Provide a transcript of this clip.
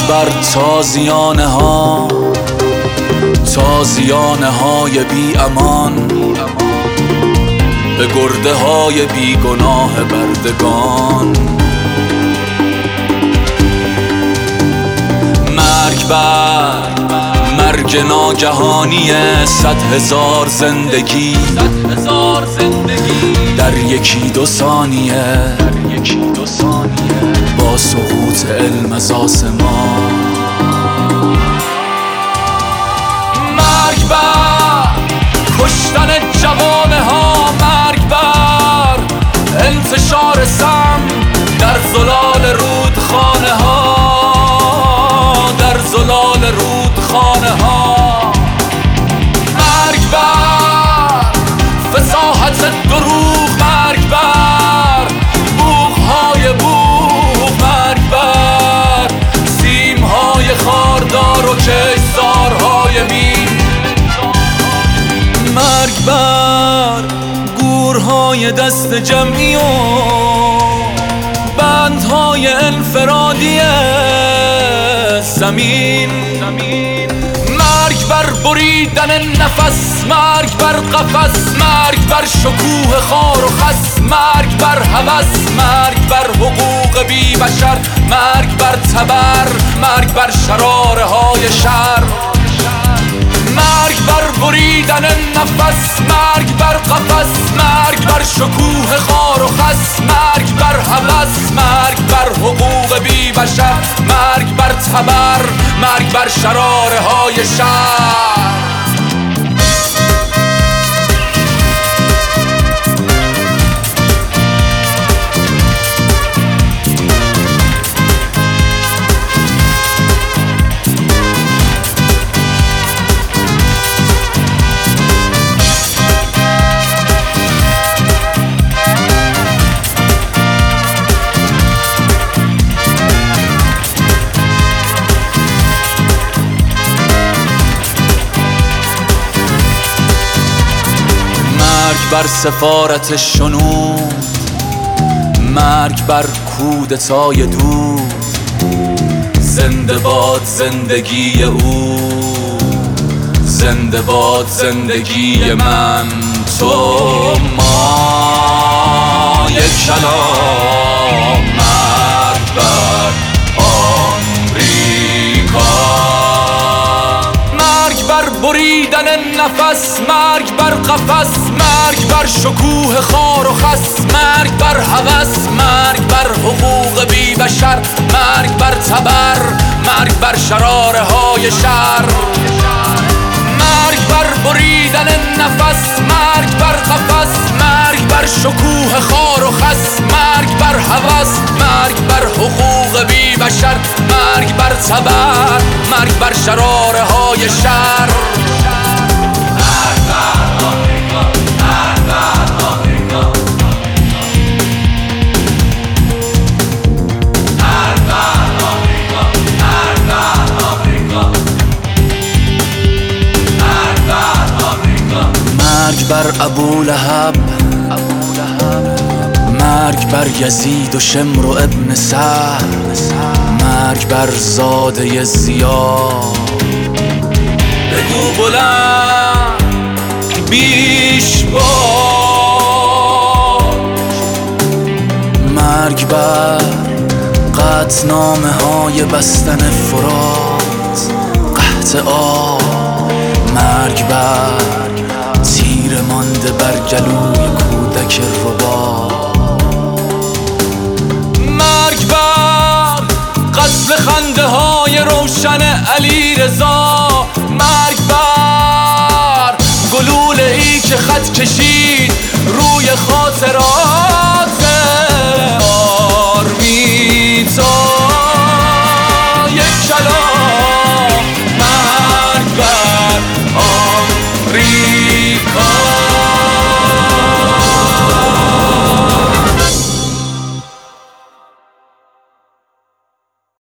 بر تازیانه های بی امان، به گرده های بی گناه بردگان. مرگ بر مرگ ناگهانی 100,000 زندگی در یکی دو ثانیه با سقوط علم از آسمان. مرگ بر کشتن جوانه ها، مرگ بر انتشار سم در زلال رودخانه ها، در زلال رودخانه ها. مرگ بر فصاحت دروغ، مرگ بر بوق‌های بوق، مرگ بر سیم‌های خاردار و کشتزارهای مین. مرگ بر گورهای دست جمعی و بندهای انفرادی زمین. مرگ بر بریدن نفس، مرگ بر قفس، مرگ بر شکوه خار و خس، مرگ بر هوس، مرگ بر حقوق بی بشر، مرگ بر تبر، مرگ بر شراره های شر. مرگ بر بریدن نفس، مرگ بر قفس، مرگ بر شکوه خار و خس، مرگ بر هوس، مرگ بر حقوق بی بشر، مرگ بر تبر، مرگ بر شراره های شر. مرگ بر سفارت شنود، مرگ بر کودتای دود. زنده باد زندگی او، زنده باد زندگی من، تو، ما، یک کلام. مرگ بر آمریکا. مرگ بر بریدن نفس، مرگ بر قفس، مرگ بر شکوه خار و خس، مرگ بر هوس، مرگ بر حقوق بی بشر، مرگ بر تبر، مرگ بر شراره های شر. مرگ بر بریدن نفس، مرگ بر قفس، مرگ بر شکوه خار و خس، مرگ بر هوس، مرگ بر حقوق بی بشر، مرگ بر تبر، مرگ بر شراره های شر. مرگ بر ابولهب، مرگ بر یزید و شمر و ابن سعد، مرگ بر زاده زیاد. بگو بلند بیش باد. مرگ بر قطعنامه های بستن فرات، قحط آب. مرگ بر تیر مانده بر گلوی کودک ربا. مرگ بر قتل خنده های روشن علی رضا. مرگ بر گلوله ای که خط کشید روی خاطرات.